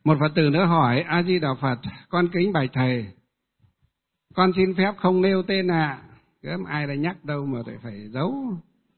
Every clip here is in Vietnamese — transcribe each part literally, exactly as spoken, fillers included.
Một Phật tử nữa hỏi: A Di Đà Phật, con kính bạch thầy, con xin phép không nêu tên ạ. À. Gớm ai đã nhắc đâu mà phải phải giấu.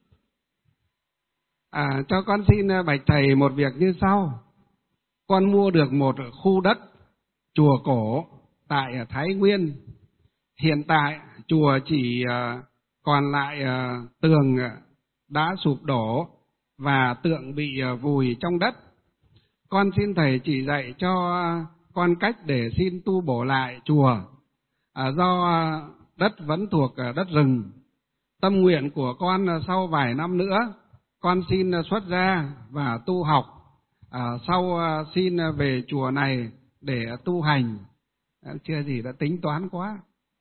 À, cho con xin bạch thầy một việc như sau. Con mua được một khu đất chùa cổ tại Thái Nguyên. Hiện tại chùa chỉ còn lại tường đã sụp đổ và tượng bị vùi trong đất. Con xin thầy chỉ dạy cho con cách để xin tu bổ lại chùa. À, do đất vẫn thuộc đất rừng. Tâm nguyện của con sau vài năm nữa, con xin xuất gia và tu học. À, sau xin về chùa này để tu hành. À, chưa gì đã tính toán quá.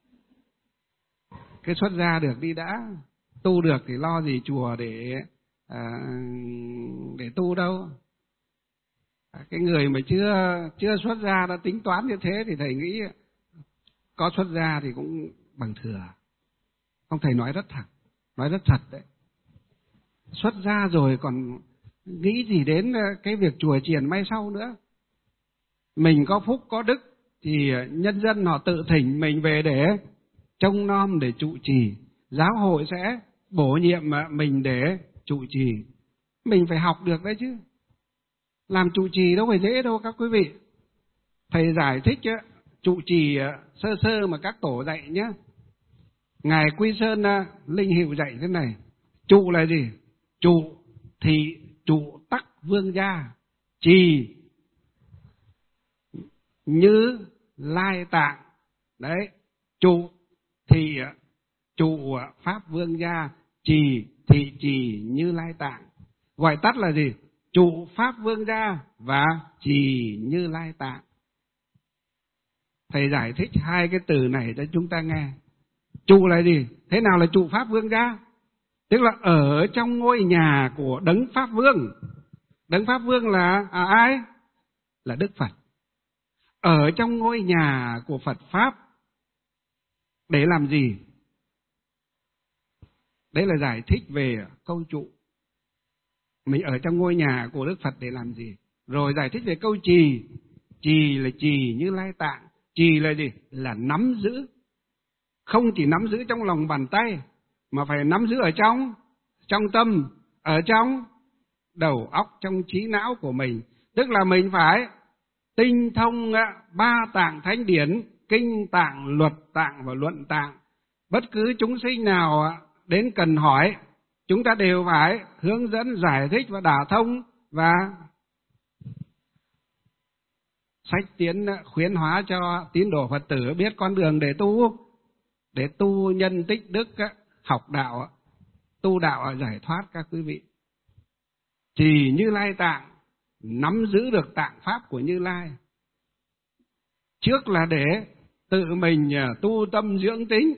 Cái xuất gia được đi đã, tu được thì lo gì chùa để à, để tu đâu. À, cái người mà chưa chưa xuất gia đã tính toán như thế thì thầy nghĩ có xuất gia thì cũng bằng thừa. Ông thầy nói rất thật, nói rất thật đấy. Xuất gia rồi còn nghĩ gì đến cái việc chùa chiền may sau nữa. Mình có phúc có đức thì nhân dân họ tự thỉnh mình về để trông nom, để trụ trì. Giáo hội sẽ bổ nhiệm mình để trụ trì. Mình phải học được đấy chứ. Làm trụ trì đâu phải dễ đâu các quý vị. Thầy giải thích trụ trì sơ sơ mà các tổ dạy nhé. Ngài Quy Sơn Linh Hiệu dạy thế này. Trụ là gì? Trụ thì trụ tắc vương gia, trì như lai tạng. Đấy, trụ thì trụ pháp vương gia, trì thì trì như lai tạng. Gọi tắt là gì? Trụ pháp vương gia và trì như lai tạng. Thầy giải thích hai cái từ này cho chúng ta nghe. Trụ là gì? Thế nào là trụ pháp vương gia? Tức là ở trong ngôi nhà của Đấng Pháp Vương. Đấng Pháp Vương là à, ai? Là Đức Phật. Ở trong ngôi nhà của Phật Pháp để làm gì? Đấy là giải thích về câu trụ. Mình ở trong ngôi nhà của Đức Phật để làm gì? Rồi giải thích về câu trì. Trì là trì như lai tạng. Trì là gì? Là nắm giữ. Không chỉ nắm giữ trong lòng bàn tay, mà phải nắm giữ ở trong, trong tâm, ở trong đầu óc, trong trí não của mình. Tức là mình phải tinh thông ba tạng thánh điển, kinh tạng, luật tạng và luận tạng. Bất cứ chúng sinh nào đến cần hỏi, chúng ta đều phải hướng dẫn, giải thích và đả thông và sách tiến khuyến hóa cho tín đồ Phật tử biết con đường để tu, để tu nhân tích đức, học đạo, tu đạo giải thoát các quý vị. Trì Như Lai tạng, nắm giữ được tạng pháp của Như Lai. Trước là để tự mình tu tâm dưỡng tính,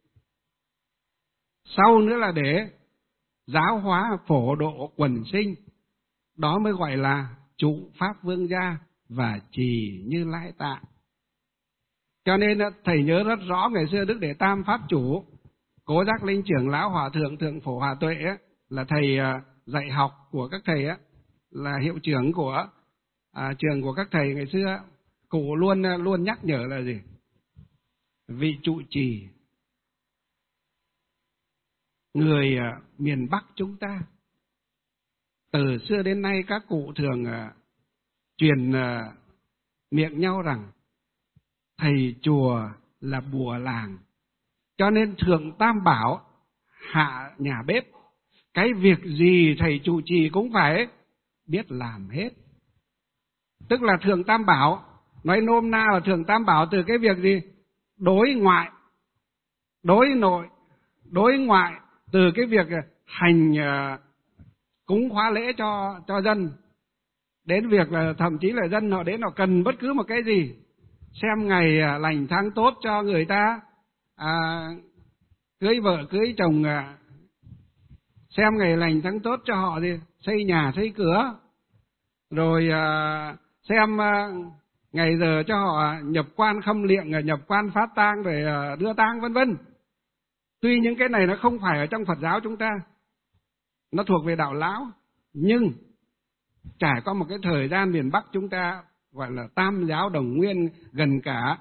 sau nữa là để giáo hóa phổ độ quần sinh. Đó mới gọi là trụ pháp vương gia và trì Như Lai tạng. Cho nên thầy nhớ rất rõ ngày xưa Đức Đệ Tam Pháp Chủ, Cố Giác Linh trưởng lão Hòa thượng Thượng Phổ Hòa Tuệ ấy, là thầy dạy học của các thầy ấy, là hiệu trưởng của à, trường của các thầy ngày xưa. Cụ luôn luôn nhắc nhở là gì? Vị trụ trì người miền Bắc chúng ta, từ xưa đến nay các cụ thường uh, truyền uh, miệng nhau rằng thầy chùa là bùa làng. Cho nên Thượng Tam Bảo hạ nhà bếp. Cái việc gì thầy trụ trì cũng phải biết làm hết. Tức là Thượng Tam Bảo, nói nôm na là Thượng Tam Bảo từ cái việc gì? Đối ngoại, đối nội, đối ngoại. Từ cái việc hành uh, cúng khóa lễ cho, cho dân, đến việc là thậm chí là dân họ đến họ cần bất cứ một cái gì, xem ngày lành tháng tốt cho người ta à, cưới vợ cưới chồng, à, xem ngày lành tháng tốt cho họ gì, xây nhà xây cửa, rồi à, xem à, ngày giờ cho họ nhập quan khâm liệng, nhập quan phát tang để à, đưa tang vân vân. Tuy những cái này nó không phải ở trong Phật giáo chúng ta, nó thuộc về đạo lão, nhưng trải qua một cái thời gian miền Bắc chúng ta gọi là tam giáo đồng nguyên gần cả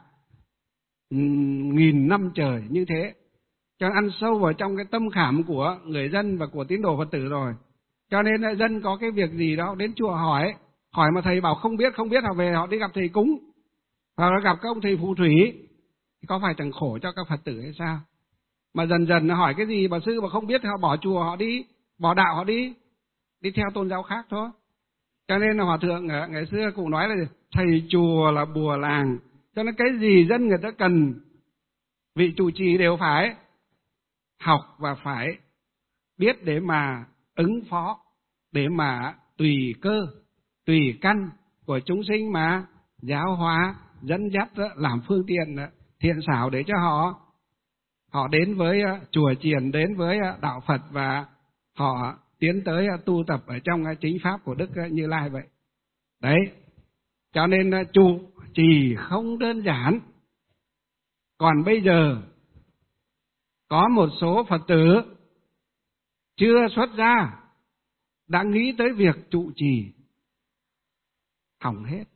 nghìn năm trời như thế. Cho nên ăn sâu vào trong cái tâm khảm của người dân và của tín đồ Phật tử rồi. Cho nên là dân có cái việc gì đó đến chùa hỏi, hỏi mà thầy bảo không biết, không biết họ về họ đi gặp thầy cúng, hoặc là gặp các ông thầy phù thủy, có phải chẳng khổ cho các Phật tử hay sao? Mà dần dần hỏi cái gì bà sư mà không biết họ bỏ chùa họ đi, bỏ đạo họ đi, đi theo tôn giáo khác thôi. Cho nên là Hòa Thượng ngày xưa cũng nói là thầy chùa là bùa làng. Cho nên cái gì dân người ta cần, vị trụ trì đều phải học và phải biết để mà ứng phó, để mà tùy cơ, tùy căn của chúng sinh mà giáo hóa, dẫn dắt, làm phương tiện thiện xảo để cho họ họ đến với chùa chiền, đến với đạo Phật và họ tiến tới tu tập ở trong chính pháp của Đức Như Lai vậy. Đấy, cho nên trụ trì không đơn giản. Còn bây giờ có một số Phật tử chưa xuất gia đã nghĩ tới việc trụ trì, hỏng hết.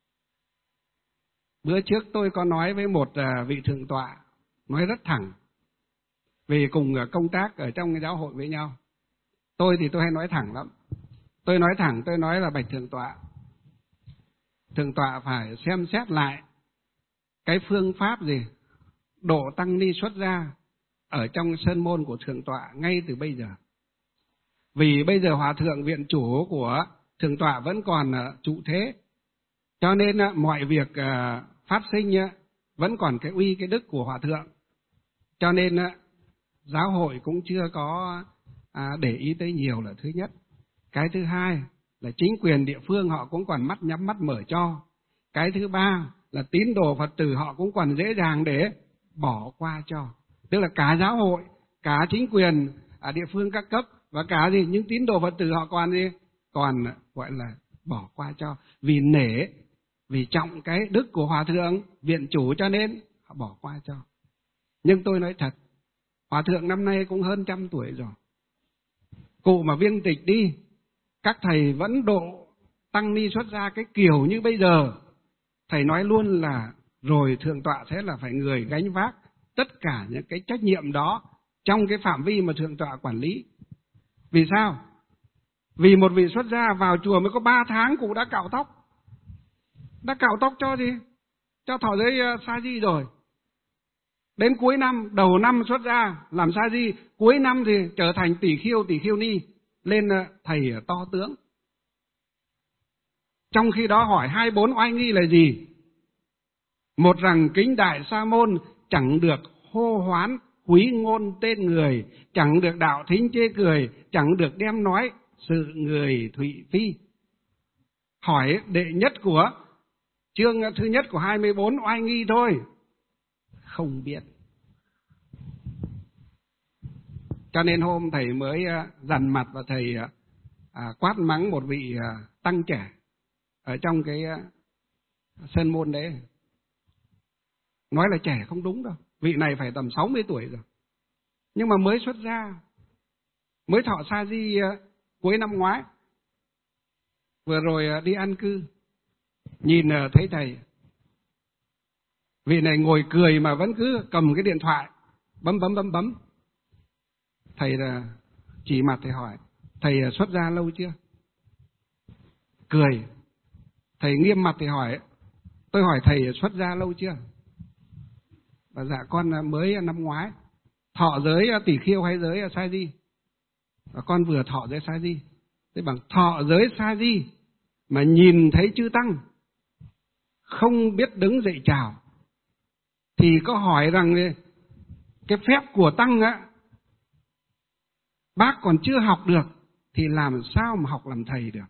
Bữa trước tôi có nói với một vị thượng tọa, nói rất thẳng, vì cùng công tác ở trong giáo hội với nhau. Tôi thì tôi hay nói thẳng lắm. Tôi nói thẳng, tôi nói là bạch thượng tọa, thượng tọa phải xem xét lại cái phương pháp gì độ tăng ni xuất gia ở trong sơn môn của thượng tọa ngay từ bây giờ. Vì bây giờ Hòa Thượng viện chủ của thượng tọa vẫn còn trụ thế, cho nên mọi việc phát sinh vẫn còn cái uy cái đức của Hòa Thượng. Cho nên giáo hội cũng chưa có để ý tới nhiều là thứ nhất. Cái thứ hai là chính quyền địa phương họ cũng còn mắt nhắm mắt mở cho. Cái thứ ba là tín đồ Phật tử họ cũng còn dễ dàng để bỏ qua cho. Tức là cả giáo hội, cả chính quyền ở địa phương các cấp và cả gì những tín đồ Phật tử họ còn gì còn gọi là bỏ qua cho, vì nể, vì trọng cái đức của Hòa Thượng viện chủ cho nên họ bỏ qua cho. Nhưng tôi nói thật, Hòa Thượng năm nay cũng hơn trăm tuổi rồi. Cụ mà viên tịch đi, các thầy vẫn độ tăng ni xuất gia cái kiểu như bây giờ, thầy nói luôn là rồi thượng tọa sẽ là phải người gánh vác tất cả những cái trách nhiệm đó trong cái phạm vi mà thượng tọa quản lý. Vì sao? Vì một vị xuất gia vào chùa mới có ba tháng cụ đã cạo tóc. Đã cạo tóc cho gì? Cho thọ giới sa di rồi. Đến cuối năm, đầu năm xuất gia làm sa di, cuối năm thì trở thành tỷ khiêu, tỷ khiêu ni, lên thầy to tướng. Trong khi đó hỏi hai bốn oai nghi là gì? Một rằng kính đại sa môn chẳng được hô hoán quý ngôn tên người, chẳng được đạo thính chê cười, chẳng được đem nói sự người thụy phi. Hỏi đệ nhất của chương thứ nhất của hai mươi bốn oai nghi thôi, không biết. Cho nên hôm thầy mới dằn mặt và thầy à, quát mắng một vị à, tăng trẻ ở trong cái à, sơn môn đấy. Nói là trẻ không đúng đâu, vị này phải tầm sáu mươi tuổi rồi, nhưng mà mới xuất gia, mới thọ sa di à, cuối năm ngoái, vừa rồi à, đi an cư, nhìn à, thấy thầy, vị này ngồi cười mà vẫn cứ cầm cái điện thoại bấm bấm bấm bấm. Thầy là chỉ mặt thầy hỏi, thầy xuất gia lâu chưa? Cười. Thầy nghiêm mặt thầy hỏi, tôi hỏi thầy xuất gia lâu chưa? Và dạ con mới năm ngoái. Thọ giới tỷ khiêu hay giới sa di? Và con vừa thọ giới sa di. Thế bằng thọ giới sa di mà nhìn thấy chư tăng không biết đứng dậy chào, thì có hỏi rằng cái phép của tăng á, bác còn chưa học được thì làm sao mà học làm thầy được?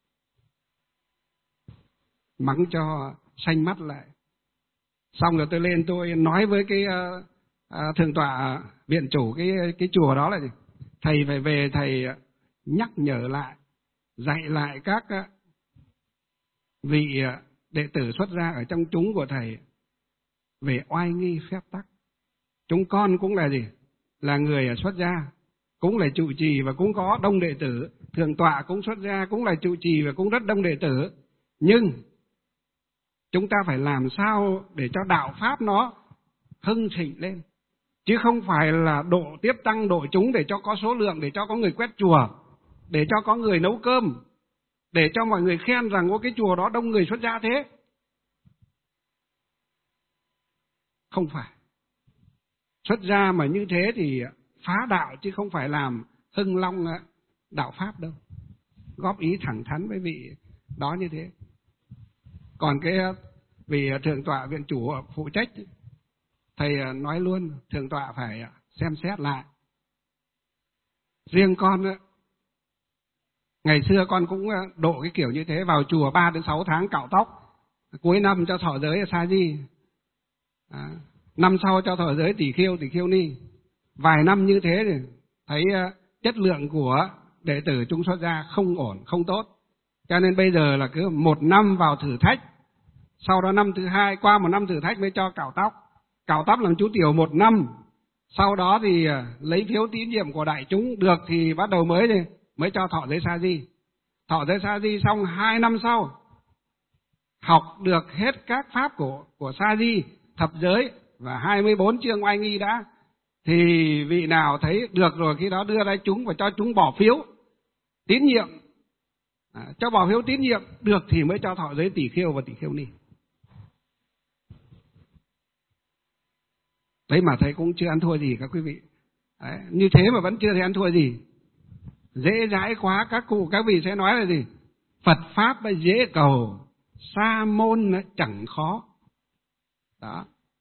Mắng cho xanh mắt lại. Xong rồi tôi lên tôi nói với cái uh, uh, thượng tọa viện chủ cái cái chùa đó là gì? Thầy phải về thầy nhắc nhở lại, dạy lại các uh, vị uh, đệ tử xuất gia ở trong chúng của thầy về oai nghi phép tắc. Chúng con cũng là gì? Là người xuất gia, cũng là trụ trì và cũng có đông đệ tử. Thượng tọa cũng xuất gia, cũng là trụ trì và cũng rất đông đệ tử. Nhưng chúng ta phải làm sao để cho đạo Pháp nó hưng thịnh lên. Chứ không phải là độ tiếp tăng độ chúng để cho có số lượng, để cho có người quét chùa, để cho có người nấu cơm, để cho mọi người khen rằng có cái chùa đó đông người xuất gia thế. Không phải. Xuất gia mà như thế thì phá đạo chứ không phải làm hưng long đạo Pháp đâu. Góp ý thẳng thắn với vị đó như thế. Còn cái vị thượng tọa viện chủ phụ trách, thầy nói luôn, thượng tọa phải xem xét lại. Riêng con, ngày xưa con cũng độ cái kiểu như thế, vào chùa ba đến sáu tháng cạo tóc, cuối năm cho thọ giới sa di, à, năm sau cho thọ giới tỷ khiêu tỷ khiêu ni. Vài năm như thế thì thấy chất lượng của đệ tử chúng xuất gia không ổn, không tốt. Cho nên bây giờ là cứ một năm vào thử thách, sau đó năm thứ hai, qua một năm thử thách mới cho cạo tóc. Cạo tóc làm chú tiểu một năm, sau đó thì lấy phiếu tín nhiệm của đại chúng, được thì bắt đầu mới thì mới cho thọ giới sa di. Thọ giới sa di xong hai năm sau, học được hết các pháp của của sa di, thập giới và hai mươi bốn chương oai nghi đã, thì vị nào thấy được rồi khi đó đưa ra chúng và cho chúng bỏ phiếu tín nhiệm, à, cho bỏ phiếu tín nhiệm được thì mới cho thọ giới tỷ khiêu và tỷ khiêu ni. Đấy mà thầy cũng chưa ăn thua gì các quý vị. Đấy, như thế mà vẫn chưa thấy ăn thua gì. Dễ dãi quá, các cụ các vị sẽ nói là gì? Phật Pháp dễ cầu, sa môn chẳng khó. Đó.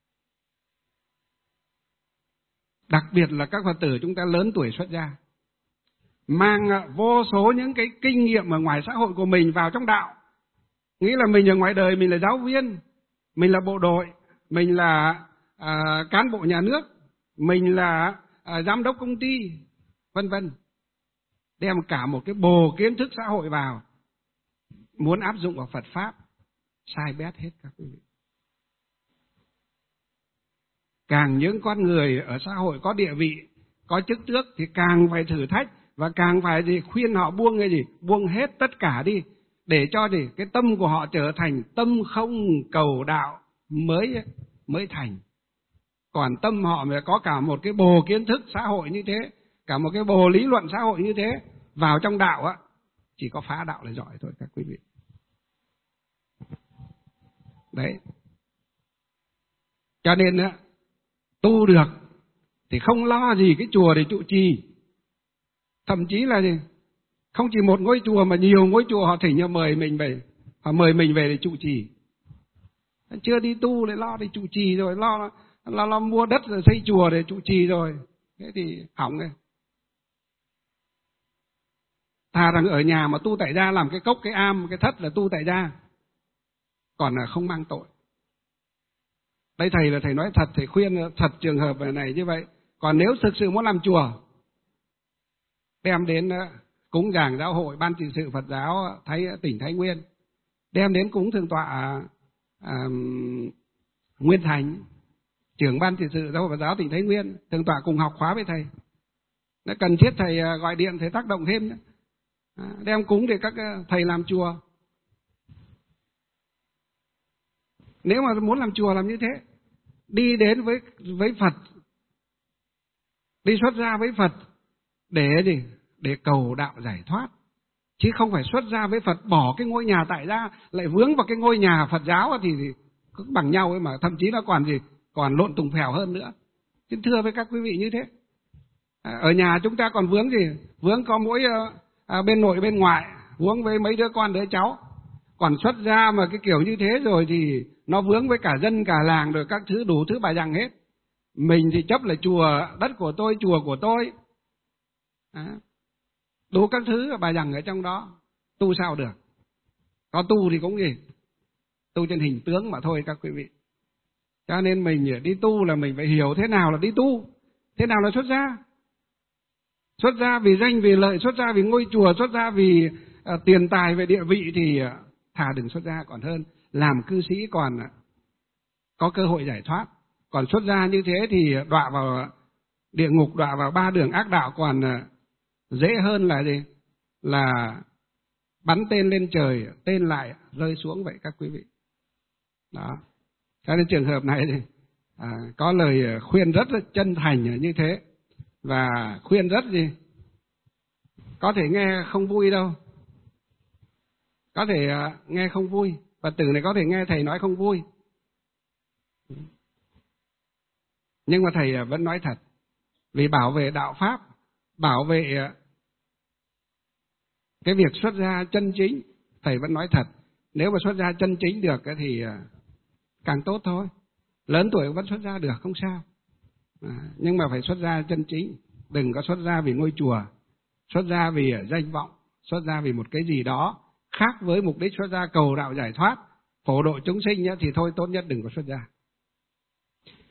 Đặc biệt là các Phật tử chúng ta lớn tuổi xuất gia, mang vô số những cái kinh nghiệm ở ngoài xã hội của mình vào trong đạo. Nghĩ là mình ở ngoài đời mình là giáo viên, mình là bộ đội, mình là à, cán bộ nhà nước, mình là à, giám đốc công ty, vân vân. Đem cả một cái bồ kiến thức xã hội vào, muốn áp dụng vào Phật Pháp, sai bét hết các quý vị. Càng những con người ở xã hội có địa vị, có chức tước thì càng phải thử thách và càng phải gì khuyên họ buông cái gì, buông hết tất cả đi, để cho gì cái tâm của họ trở thành tâm không cầu đạo mới mới thành. Còn tâm họ mà có cả một cái bồ kiến thức xã hội như thế, cả một cái bồ lý luận xã hội như thế, vào trong đạo á, chỉ có phá đạo là giỏi thôi các quý vị. Đấy. Cho nên á, tu được thì không lo gì cái chùa để trụ trì. Thậm chí là gì? Không chỉ một ngôi chùa mà nhiều ngôi chùa họ thỉnh nhau mời mình về, họ mời mình về để trụ trì. Chưa đi tu lại lo để trụ trì rồi, lo lo lo mua đất rồi xây chùa để trụ trì rồi. Thế thì hỏng rồi. Thà rằng ở nhà mà tu tại gia, làm cái cốc, cái am, cái thất là tu tại gia, còn là không mang tội. Đây thầy là thầy nói thật, thầy khuyên thật trường hợp này như vậy. Còn nếu thực sự muốn làm chùa, đem đến cúng giảng giáo hội ban trị sự Phật giáo Thái, tỉnh Thái Nguyên, đem đến cúng thượng tọa à, Nguyên Thành, trưởng ban trị sự giáo hội Phật giáo tỉnh Thái Nguyên, thượng tọa cùng học khóa với thầy. Nó cần thiết thầy gọi điện, thầy tác động thêm nữa. À, đem cúng để các thầy làm chùa. Nếu mà muốn làm chùa làm như thế, đi đến với với Phật, đi xuất gia với Phật để gì? Để cầu đạo giải thoát, chứ không phải xuất gia với Phật bỏ cái ngôi nhà tại gia lại vướng vào cái ngôi nhà Phật giáo thì, thì cũng bằng nhau ấy, mà thậm chí nó còn gì, còn lộn tùng phèo hơn nữa. Xin thưa với các quý vị như thế. À, ở nhà chúng ta còn vướng gì? Vướng có mỗi à, bên nội bên ngoại, vướng với mấy đứa con đứa cháu. Còn xuất gia mà cái kiểu như thế rồi thì nó vướng với cả dân cả làng rồi các thứ đủ thứ bà dằng hết. Mình thì chấp là chùa, đất của tôi, chùa của tôi. À, đủ các thứ bà dằng ở trong đó. Tu sao được? Có tu thì cũng gì? Tu trên hình tướng mà thôi các quý vị. Cho nên mình đi tu là mình phải hiểu thế nào là đi tu, thế nào là xuất gia. Xuất gia vì danh vì lợi, xuất gia vì ngôi chùa, xuất gia vì uh, tiền tài về địa vị thì uh, thà đừng xuất gia còn hơn. Làm cư sĩ còn uh, có cơ hội giải thoát. Còn xuất gia như thế thì đọa vào địa ngục, đọa vào ba đường ác đạo còn uh, dễ hơn là gì? Là bắn tên lên trời, tên lại rơi xuống vậy các quý vị. Đó. Cho nên trường hợp này thì à, có lời khuyên rất là chân thành như thế, và khuyên rất gì có thể nghe không vui đâu, có thể à, nghe không vui, Phật tử này có thể nghe thầy nói không vui, nhưng mà thầy vẫn nói thật, vì bảo vệ đạo pháp, bảo vệ cái việc xuất gia chân chính, thầy vẫn nói thật. Nếu mà xuất gia chân chính được thì càng tốt thôi, lớn tuổi vẫn xuất gia được không sao, à, nhưng mà phải xuất gia chân chính, đừng có xuất gia vì ngôi chùa, xuất gia vì danh vọng, xuất gia vì một cái gì đó khác với mục đích xuất gia cầu đạo giải thoát, phổ độ chúng sinh thì thôi, tốt nhất đừng có xuất gia.